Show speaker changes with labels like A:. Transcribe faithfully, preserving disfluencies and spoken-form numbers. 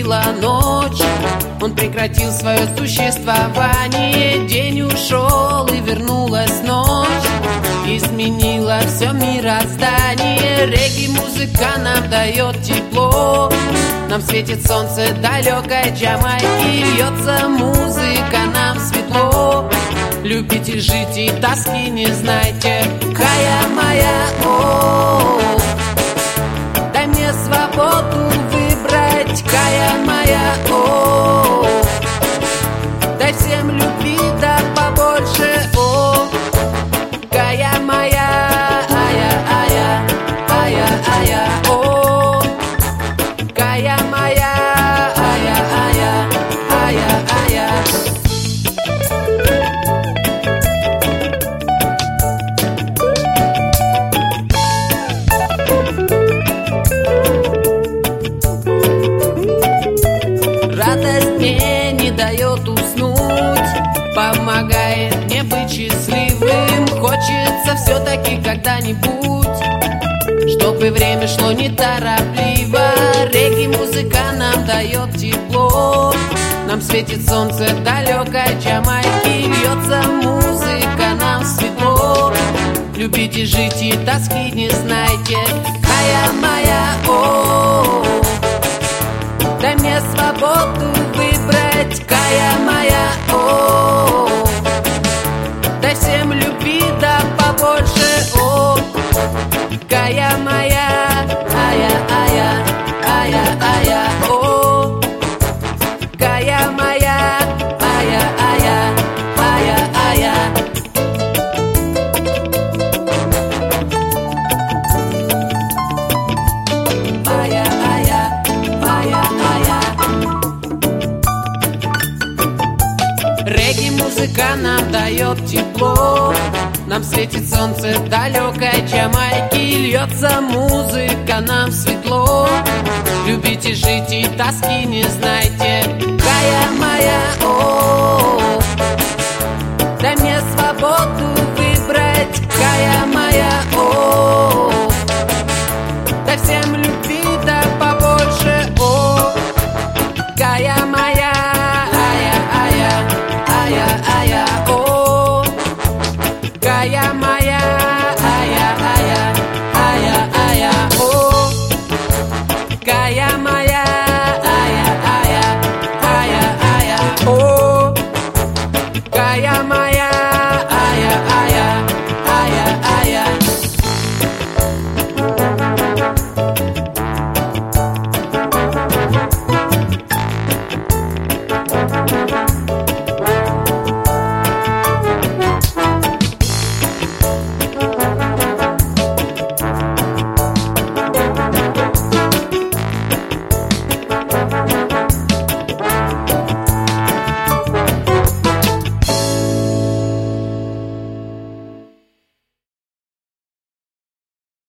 A: наступила ночь, он прекратил свое существование. День ушел и вернулась ночь, изменила все мироздание. Регги-музыка нам дает тепло, нам светит солнце далекой Джамайки. Льется музыка, нам светло, любите жить и тоски не знайте. Кая моя, о, дай мне свободу выбрать. Кая моя, о, дай всем любви да побольше, о. Кая моя, ая, ая, ая, ая, о. Кая моя, ая, ая, ая, ая. Радость мне не дает уснуть, помогает мне быть счастливым. Хочется все-таки когда-нибудь, чтобы время шло неторопливо. Регги-музыка нам дает тепло, нам светит солнце далекой Джамайки. Льется музыка, нам светло, любите жить и тоски не знайте. Кая моя, о, дай мне свободу выбрать. Кая моя, о, дай всем любви да побольше, о. Кая моя, ая, ая, ая, ая, о. Кая моя, ая, ая, ая, ая. Ая, ая, ая, ая. Регги-музыка нам дает тепло, нам светит солнце далекой Джамайки. Льется музыка, нам светло, любите жить и тоски не знайте. Кая моя, о, дай мне свободу выбрать. Кая моя, о.